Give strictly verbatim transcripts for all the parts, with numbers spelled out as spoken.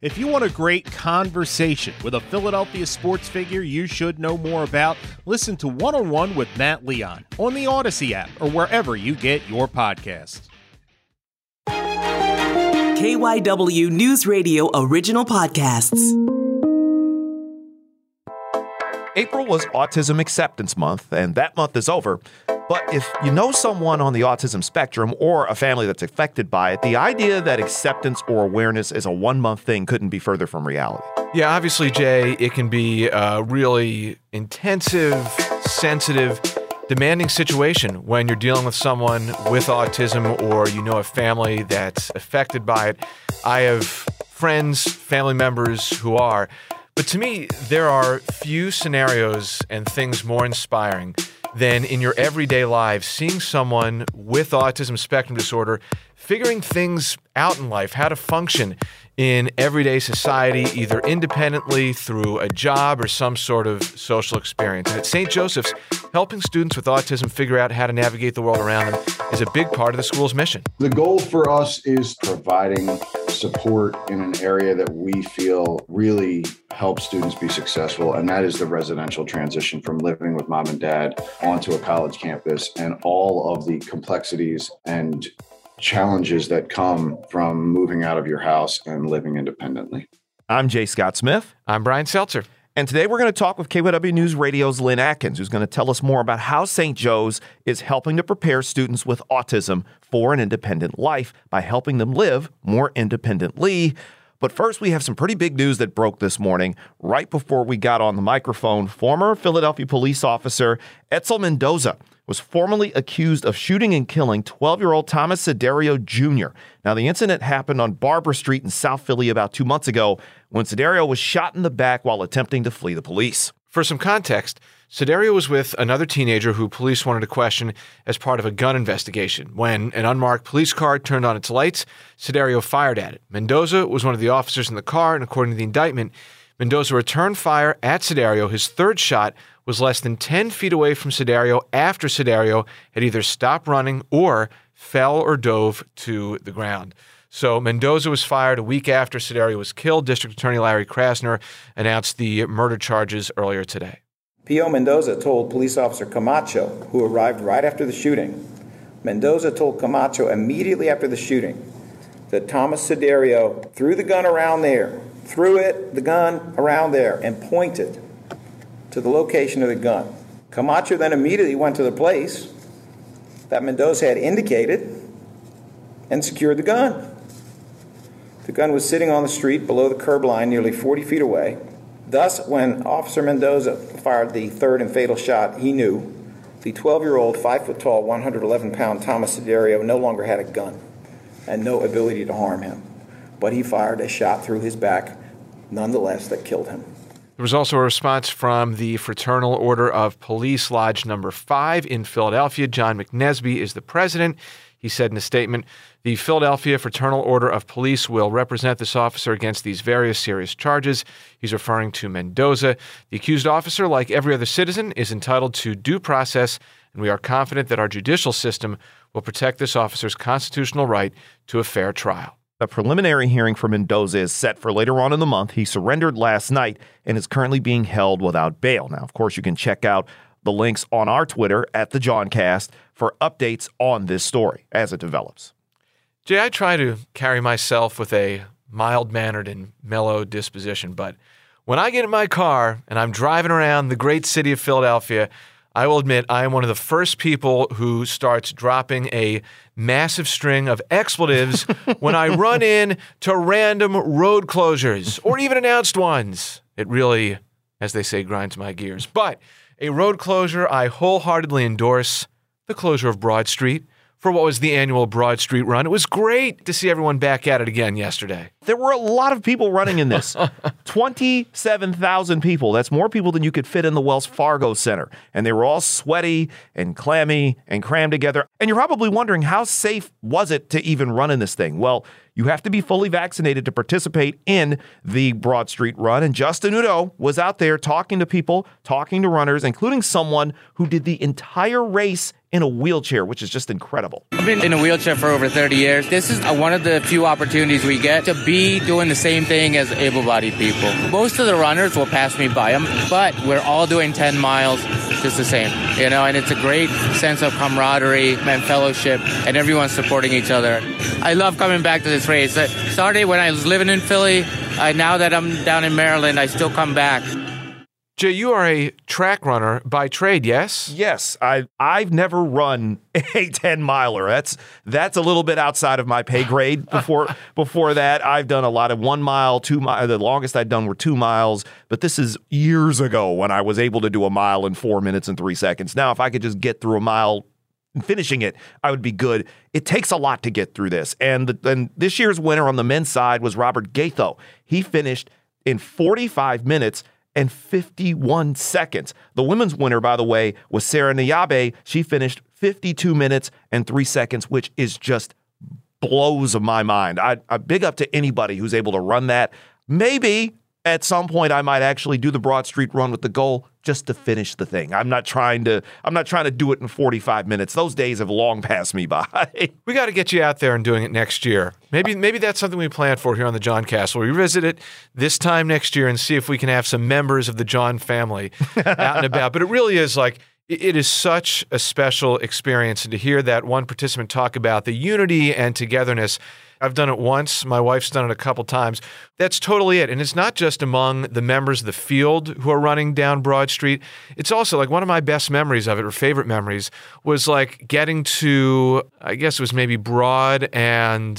If you want a great conversation with a Philadelphia sports figure you should know more about, listen to One-on-One with Matt Leon on the Odyssey app or wherever you get your podcasts. K Y W News Radio original podcasts. April was Autism Acceptance Month, and that month is over. But if you know someone on the autism spectrum or a family that's affected by it, the idea that acceptance or awareness is a one-month thing couldn't be further from reality. Yeah, obviously, Jay, it can be a really intensive, sensitive, demanding situation when you're dealing with someone with autism or you know a family that's affected by it. I have friends, family members who are. But to me, there are few scenarios and things more inspiring than in your everyday lives, seeing someone with autism spectrum disorder figuring things out in life, how to function in everyday society, either independently through a job or some sort of social experience. And at Saint Joseph's, helping students with autism figure out how to navigate the world around them is a big part of the school's mission. The goal for us is providing support in an area that we feel really helps students be successful, and that is the residential transition from living with mom and dad onto a college campus and all of the complexities and challenges that come from moving out of your house and living independently. I'm Jay Scott Smith. I'm Brian Seltzer. And today we're going to talk with K Y W News Radio's Lynn Atkins, who's going to tell us more about how Saint Joe's is helping to prepare students with autism for an independent life by helping them live more independently. But first, we have some pretty big news that broke this morning. Right before we got on the microphone, former Philadelphia police officer Etzel Mendoza was formally accused of shooting and killing twelve-year-old Thomas Siderio Junior Now, the incident happened on Barber Street in South Philly about two months ago when Siderio was shot in the back while attempting to flee the police. For some context, Siderio was with another teenager who police wanted to question as part of a gun investigation. When an unmarked police car turned on its lights, Siderio fired at it. Mendoza was one of the officers in the car, and according to the indictment, Mendoza returned fire at Siderio. His third shot was less than ten feet away from Siderio after Siderio had either stopped running or fell or dove to the ground. So Mendoza was fired a week after Siderio was killed. District Attorney Larry Krasner announced the murder charges earlier today. P O Mendoza told police officer Camacho, who arrived right after the shooting, Mendoza told Camacho immediately after the shooting that Thomas Siderio threw the gun around there, threw it, the gun around there, and pointed to the location of the gun. Camacho then immediately went to the place that Mendoza had indicated and secured the gun. The gun was sitting on the street below the curb line nearly forty feet away. Thus, when Officer Mendoza fired the third and fatal shot, he knew the twelve-year-old, five-foot-tall, one hundred eleven pound Thomas Siderio no longer had a gun and no ability to harm him. But he fired a shot through his back, nonetheless, that killed him. There was also a response from the Fraternal Order of Police Lodge Number five in Philadelphia. John McNesby is the president. He said in a statement, the Philadelphia Fraternal Order of Police will represent this officer against these various serious charges. He's referring to Mendoza. The accused officer, like every other citizen, is entitled to due process, and we are confident that our judicial system will protect this officer's constitutional right to a fair trial. A preliminary hearing for Mendoza is set for later on in the month. He surrendered last night and is currently being held without bail. Now, of course, you can check out the links on our Twitter at the Johncast for updates on this story as it develops. Jay, I try to carry myself with a mild-mannered and mellow disposition, but when I get in my car and I'm driving around the great city of Philadelphia, I will admit I am one of the first people who starts dropping a massive string of expletives when I run in to random road closures or even announced ones. It really, as they say, grinds my gears. But a road closure I wholeheartedly endorse, the closure of Broad Street for what was the annual Broad Street run. It was great to see everyone back at it again yesterday. There were a lot of people running in this. twenty-seven thousand people. That's more people than you could fit in the Wells Fargo Center. And they were all sweaty and clammy and crammed together. And you're probably wondering, how safe was it to even run in this thing? Well, you have to be fully vaccinated to participate in the Broad Street run. And Justin Udo was out there talking to people, talking to runners, including someone who did the entire race in a wheelchair, which is just incredible. I've been in a wheelchair for over thirty years. This is one of the few opportunities we get to be doing the same thing as able-bodied people. Most of the runners will pass me by, but we're all doing ten miles just the same, you know, and it's a great sense of camaraderie and fellowship, and everyone's supporting each other. I love coming back to this race. It started when I was living in Philly. Uh, now that I'm down in Maryland, I still come back. Jay, you are a track runner by trade, yes? Yes, I I've never run a ten miler. That's that's a little bit outside of my pay grade. Before before that, I've done a lot of one mile, two mile. The longest I'd done were two miles. But this is years ago when I was able to do a mile in four minutes and three seconds. Now, if I could just get through a mile, finishing it, I would be good. It takes a lot to get through this. And the, and this year's winner on the men's side was Robert Gaitho. He finished in forty-five minutes and fifty-one seconds. The women's winner, by the way, was Sarah Nyabe. She finished fifty-two minutes and three seconds, which is just blows my mind. I, I big up to anybody who's able to run that. Maybe at some point I might actually do the Broad Street Run with the goal just to finish the thing. I'm not trying to I'm not trying to do it in forty-five minutes. Those days have long passed me by. We got to get you out there and doing it next year. Maybe maybe that's something we plan for here on the John Cast. We'll revisit it this time next year and see if we can have some members of the John family out and about. But it really is like, it is such a special experience. And to hear that one participant talk about the unity and togetherness, I've done it once. My wife's done it a couple times. That's totally it. And it's not just among the members of the field who are running down Broad Street. It's also like one of my best memories of it, or favorite memories, was like getting to, I guess it was maybe Broad and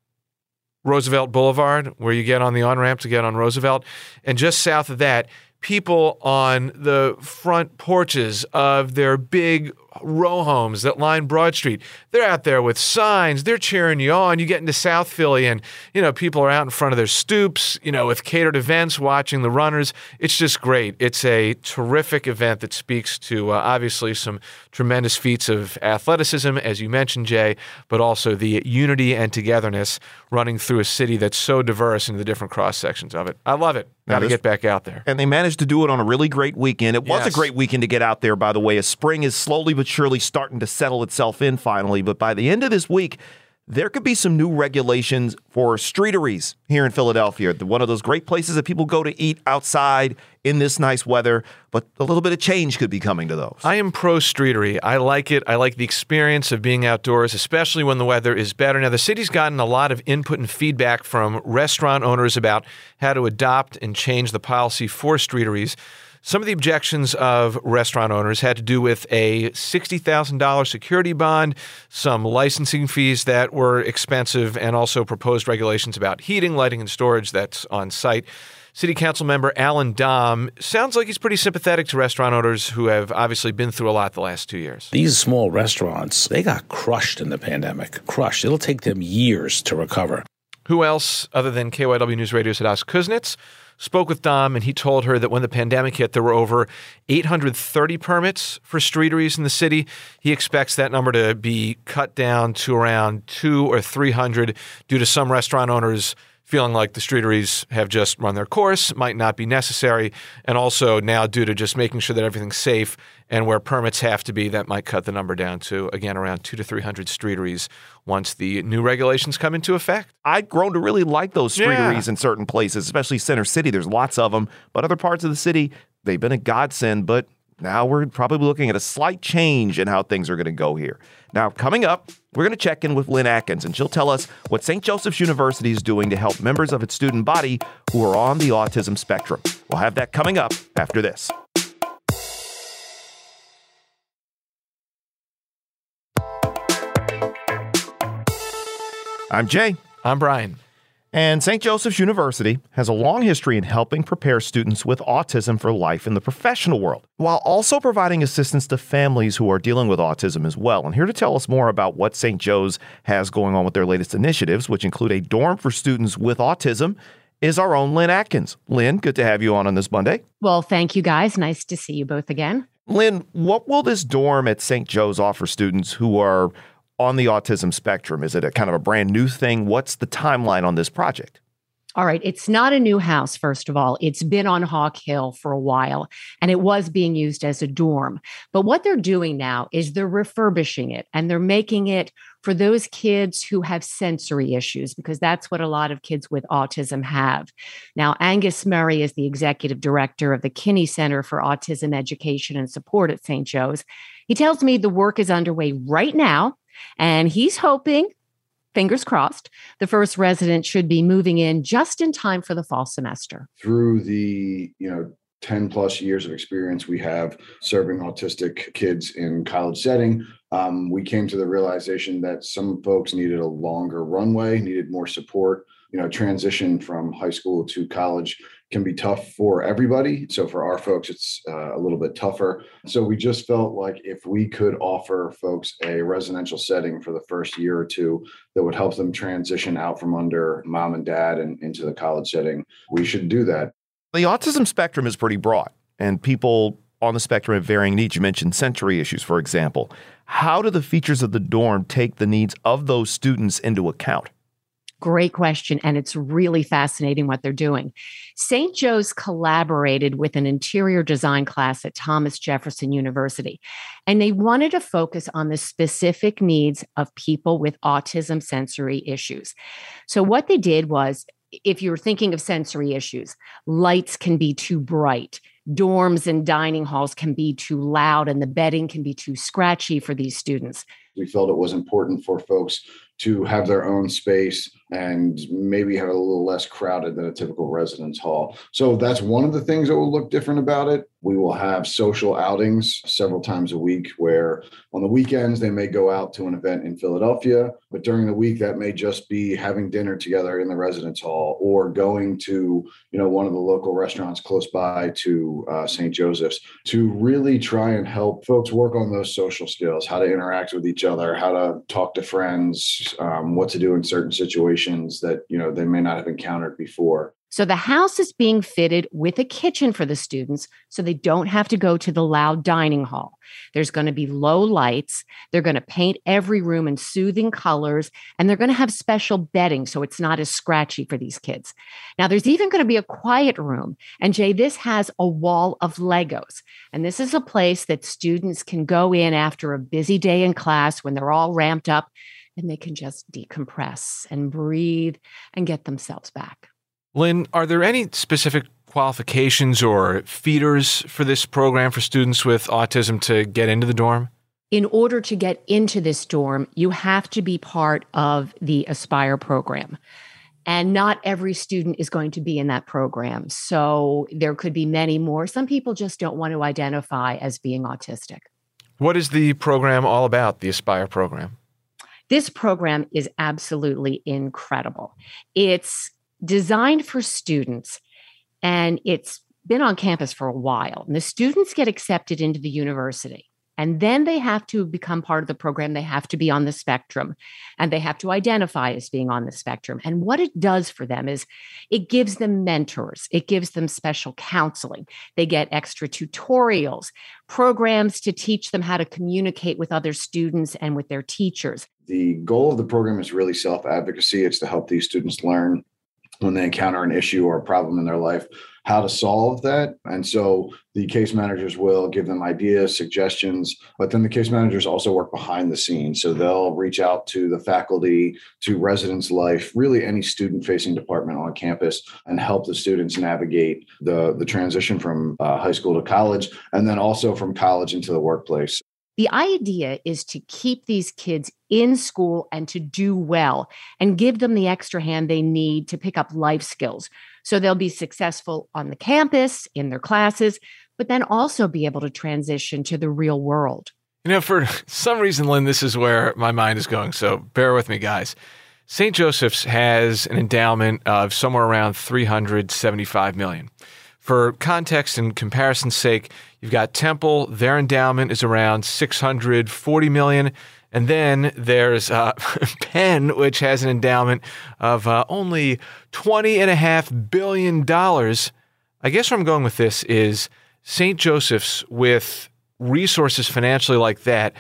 Roosevelt Boulevard, where you get on the on-ramp to get on Roosevelt. And just south of that, people on the front porches of their big row homes that line Broad Street. They're out there with signs. They're cheering you on. You get into South Philly and, you know, people are out in front of their stoops, you know, with catered events, watching the runners. It's just great. It's a terrific event that speaks to, uh, obviously, some tremendous feats of athleticism, as you mentioned, Jay, but also the unity and togetherness running through a city that's so diverse in the different cross-sections of it. I love it. Got to get back out there. And they managed to do it on a really great weekend. It was Yes. a great weekend to get out there, by the way, as spring is slowly but surely starting to settle itself in finally. But by the end of this week, there could be some new regulations for streeteries here in Philadelphia. One of those great places that people go to eat outside in this nice weather, but a little bit of change could be coming to those. I am pro-streetery. I like it. I like the experience of being outdoors, especially when the weather is better. Now, the city's gotten a lot of input and feedback from restaurant owners about how to adopt and change the policy for streeteries. Some of the objections of restaurant owners had to do with a sixty thousand dollars security bond, some licensing fees that were expensive, and also proposed regulations about heating, lighting, and storage that's on site. City Council member Alan Dom sounds like he's pretty sympathetic to restaurant owners who have obviously been through a lot the last two years. These small restaurants, they got crushed in the pandemic. Crushed. It'll take them years to recover. Who else, other than K Y W News Radio's Hadas Kuznets, spoke with Dom, and he told her that when the pandemic hit, there were over eight hundred thirty permits for streeteries in the city. He expects that number to be cut down to around two or three hundred due to some restaurant owners feeling like the streeteries have just run their course, might not be necessary, and also now due to just making sure that everything's safe and where permits have to be, that might cut the number down to, again, around two to three hundred streeteries once the new regulations come into effect. I've grown to really like those streeteries Yeah. in certain places, especially Center City. There's lots of them, but other parts of the city, they've been a godsend, but now we're probably looking at a slight change in how things are going to go here. Now, coming up, we're going to check in with Lynn Atkins, and she'll tell us what Saint Joseph's University is doing to help members of its student body who are on the autism spectrum. We'll have that coming up after this. I'm Jay. I'm Brian. And Saint Joseph's University has a long history in helping prepare students with autism for life in the professional world, while also providing assistance to families who are dealing with autism as well. And here to tell us more about what Saint Joe's has going on with their latest initiatives, which include a dorm for students with autism, is our own Lynn Atkins. Lynn, good to have you on on this Monday. Well, thank you guys. Nice to see you both again. Lynn, what will this dorm at Saint Joe's offer students who are on the autism spectrum? Is it a kind of a brand new thing? What's the timeline on this project? All right. It's not a new house, first of all. It's been on Hawk Hill for a while, and it was being used as a dorm. But what they're doing now is they're refurbishing it, and they're making it for those kids who have sensory issues, because that's what a lot of kids with autism have. Now, Angus Murray is the executive director of the Kinney Center for Autism Education and Support at Saint Joe's. He tells me the work is underway right now, and he's hoping, fingers crossed, the first resident should be moving in just in time for the fall semester. Through the, you know, ten plus years of experience we have serving autistic kids in college setting, um, we came to the realization that some folks needed a longer runway, needed more support. You know, transition from high school to college can be tough for everybody. So for our folks, it's uh, a little bit tougher. So we just felt like if we could offer folks a residential setting for the first year or two that would help them transition out from under mom and dad and into the college setting, we should do that. The autism spectrum is pretty broad, and people on the spectrum have varying needs. You mentioned sensory issues, for example. How do the features of the dorm take the needs of those students into account? Great question. And it's really fascinating what they're doing. Saint Joe's collaborated with an interior design class at Thomas Jefferson University, and they wanted to focus on the specific needs of people with autism sensory issues. So what they did was, if you're thinking of sensory issues, lights can be too bright. Dorms and dining halls can be too loud, and the bedding can be too scratchy for these students. We felt it was important for folks to have their own space and maybe have it a little less crowded than a typical residence hall. So that's one of the things that will look different about it. We will have social outings several times a week where on the weekends they may go out to an event in Philadelphia, but during the week that may just be having dinner together in the residence hall or going to, you know, one of the local restaurants close by to uh, Saint Joseph's to really try and help folks work on those social skills, how to interact with each other, how to talk to friends, um, what to do in certain situations that, you know, they may not have encountered before. So the house is being fitted with a kitchen for the students so they don't have to go to the loud dining hall. There's going to be low lights. They're going to paint every room in soothing colors, and they're going to have special bedding so it's not as scratchy for these kids. Now, there's even going to be a quiet room. And Jay, this has a wall of Legos. And this is a place that students can go in after a busy day in class when they're all ramped up, and they can just decompress and breathe and get themselves back. Lynn, are there any specific qualifications or feeders for this program for students with autism to get into the dorm? In order to get into this dorm, you have to be part of the Aspire program. And not every student is going to be in that program. So there could be many more. Some people just don't want to identify as being autistic. What is the program all about, the Aspire program? This program is absolutely incredible. It's designed for students, and it's been on campus for a while. And the students get accepted into the university, and then they have to become part of the program. They have to be on the spectrum, and they have to identify as being on the spectrum. And what it does for them is it gives them mentors. It gives them special counseling. They get extra tutorials, programs to teach them how to communicate with other students and with their teachers. The goal of the program is really self-advocacy. It's to help these students learn when they encounter an issue or a problem in their life, how to solve that. And so the case managers will give them ideas, suggestions, but then the case managers also work behind the scenes. So they'll reach out to the faculty, to residence life, really any student-facing department on campus, and help the students navigate the, the transition from uh, high school to college, and then also from college into the workplace. The idea is to keep these kids in school and to do well and give them the extra hand they need to pick up life skills. So they'll be successful on the campus, in their classes, but then also be able to transition to the real world. You know, for some reason, Lynn, this is where my mind is going. So bear with me, guys. Saint Joseph's has an endowment of somewhere around three hundred seventy-five million dollars. For context and comparison's sake, you've got Temple. Their endowment is around six hundred forty million dollars. And then there's uh, Penn, which has an endowment of uh, only twenty point five billion dollars. I guess where I'm going with this is Saint Joseph's, with resources financially like that,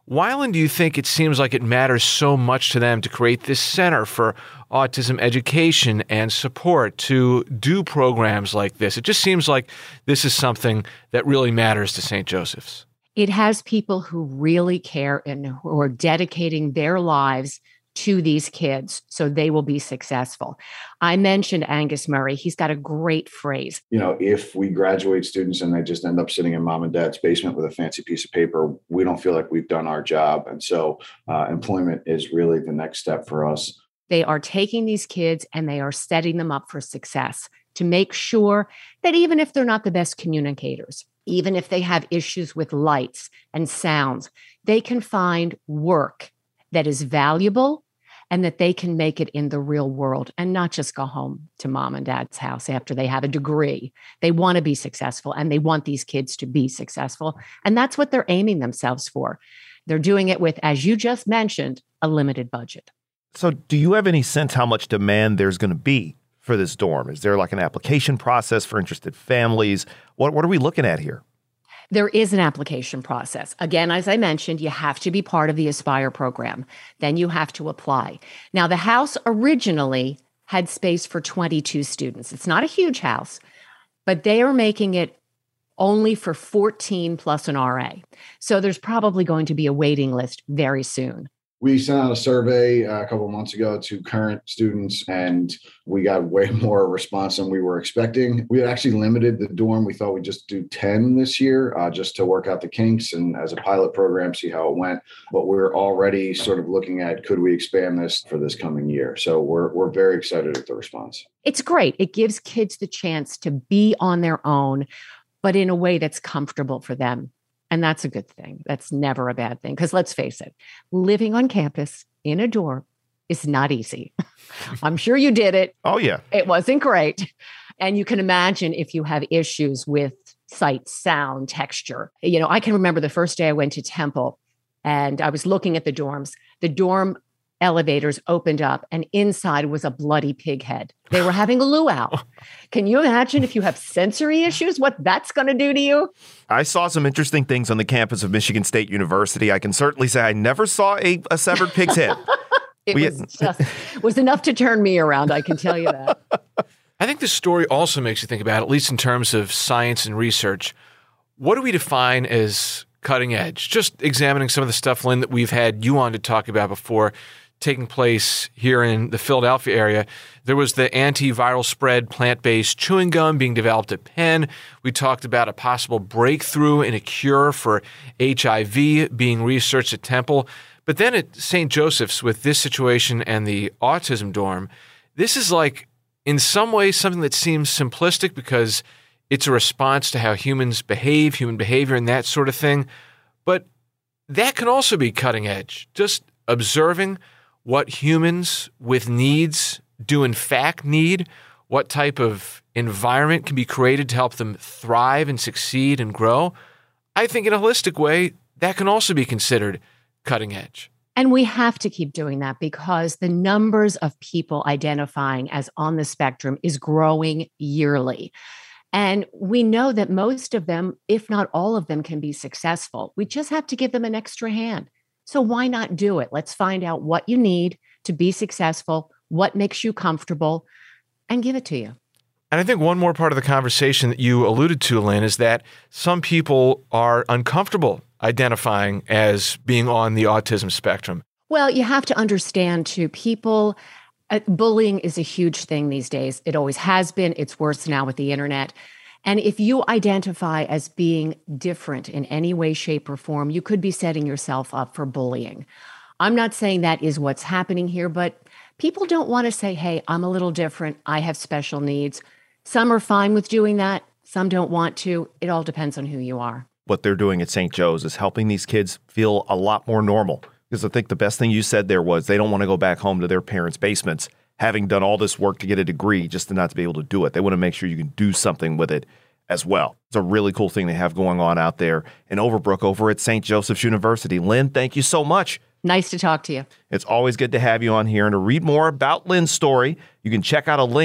Why, Lynn, do you think it seems like it matters so much to them to create this center for autism education and support, to do programs like this? It just seems like this is something that really matters to Saint Joseph's. It has people who really care and who are dedicating their lives to these kids so they will be successful. I mentioned Angus Murray. He's got a great phrase. You know, if we graduate students and they just end up sitting in mom and dad's basement with a fancy piece of paper, we don't feel like we've done our job. And so uh, employment is really the next step for us. They are taking these kids and they are setting them up for success to make sure that even if they're not the best communicators, even if they have issues with lights and sounds, they can find work that is valuable and that they can make it in the real world and not just go home to mom and dad's house after they have a degree. They want to be successful and they want these kids to be successful. And that's what they're aiming themselves for. They're doing it with, as you just mentioned, a limited budget. So do you have any sense how much demand there's going to be for this dorm? Is there like an application process for interested families? What, what are we looking at here? There is an application process. Again, as I mentioned, you have to be part of the Aspire program. Then you have to apply. Now, the house originally had space for twenty-two students. It's not a huge house, but they are making it only for fourteen plus an R A. So there's probably going to be a waiting list very soon. We sent out a survey uh, a couple of months ago to current students, and we got way more response than we were expecting. We had actually limited the dorm. We thought we'd just do ten this year, uh, just to work out the kinks and as a pilot program, see how it went. But we're already sort of looking at, could we expand this for this coming year? So we're we're very excited at the response. It's great. It gives kids the chance to be on their own, but in a way that's comfortable for them. And that's a good thing. That's never a bad thing. Because let's face it, living on campus in a dorm is not easy. I'm sure you did it. Oh, yeah. It wasn't great. And you can imagine if you have issues with sight, sound, texture. You know, I can remember the first day I went to Temple and I was looking at the dorms. The dorm elevators opened up and inside was a bloody pig head. They were having a luau. Can you imagine if you have sensory issues, what that's going to do to you? I saw some interesting things on the campus of Michigan State University. I can certainly say I never saw a, a severed pig's head. It we was, just, was enough to turn me around, I can tell you that. I think this story also makes you think about, at least in terms of science and research, what do we define as cutting edge? Just examining some of the stuff, Lynn, that we've had you on to talk about before, taking place here in the Philadelphia area. There was the antiviral spread plant-based chewing gum being developed at Penn. We talked about a possible breakthrough in a cure for H I V being researched at Temple. But then at Saint Joseph's, with this situation and the autism dorm, this is like, in some ways, something that seems simplistic because it's a response to how humans behave, human behavior and that sort of thing. But that can also be cutting edge. Just observing what humans with needs do in fact need, what type of environment can be created to help them thrive and succeed and grow. I think in a holistic way, that can also be considered cutting edge. And we have to keep doing that because the numbers of people identifying as on the spectrum is growing yearly. And we know that most of them, if not all of them, can be successful. We just have to give them an extra hand. So why not do it? Let's find out what you need to be successful, what makes you comfortable, and give it to you. And I think one more part of the conversation that you alluded to, Lynn, is that some people are uncomfortable identifying as being on the autism spectrum. Well, you have to understand, too, people, uh, bullying is a huge thing these days. It always has been. It's worse now with the internet. And if you identify as being different in any way, shape, or form, you could be setting yourself up for bullying. I'm not saying that is what's happening here, but people don't want to say, hey, I'm a little different. I have special needs. Some are fine with doing that. Some don't want to. It all depends on who you are. What they're doing at Saint Joe's is helping these kids feel a lot more normal. Because I think the best thing you said there was they don't want to go back home to their parents' basements, having done all this work to get a degree just to not to be able to do it. They want to make sure you can do something with it as well. It's a really cool thing they have going on out there in Overbrook over at Saint Joseph's University. Lynn, thank you so much. Nice to talk to you. It's always good to have you on here. And to read more about Lynn's story, you can check out a link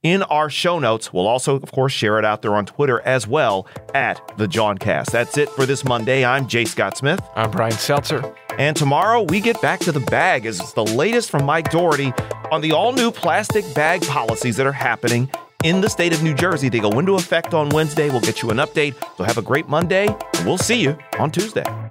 in our show notes. We'll also, of course, share it out there on Twitter as well at the Jawncast. That's it for this Monday. I'm J. Scott Smith. I'm Brian Seltzer. And tomorrow we get back to the bag as it's the latest from Mike Doherty on the all-new plastic bag policies that are happening in the state of New Jersey. They go into effect on Wednesday. We'll get you an update. So have a great Monday, and we'll see you on Tuesday.